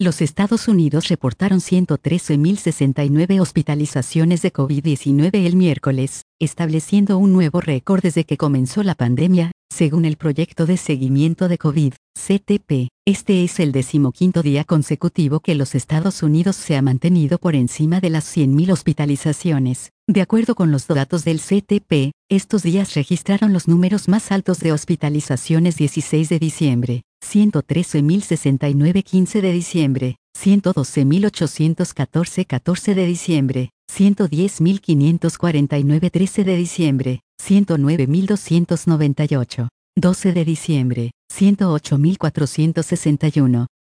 Los Estados Unidos reportaron 113.069 hospitalizaciones de COVID-19 el miércoles, estableciendo un nuevo récord desde que comenzó la pandemia, según el Proyecto de Seguimiento de COVID, CTP. Este es el 15º día consecutivo que los Estados Unidos se ha mantenido por encima de las 100.000 hospitalizaciones. De acuerdo con los datos del CTP, estos días registraron los números más altos de hospitalizaciones: 16 de diciembre, 113.069 15 de diciembre, 112.814 14 de diciembre, 110.549 13 de diciembre, 109.298 12 de diciembre, 108.461,